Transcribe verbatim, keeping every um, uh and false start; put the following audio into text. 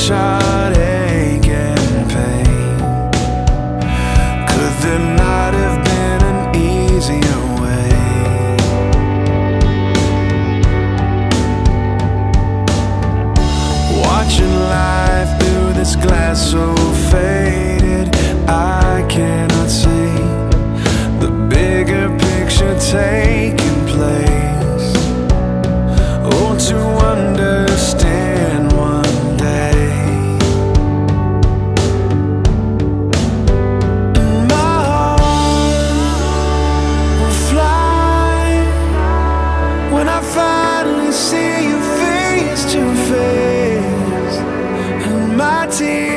heartache and pain. Could there not have been an easier way? Watching life through this glass so faded, I cannot see the bigger picture taking place. Oh, to understand one day. And my heart will fly when I finally see you face to face. And my tears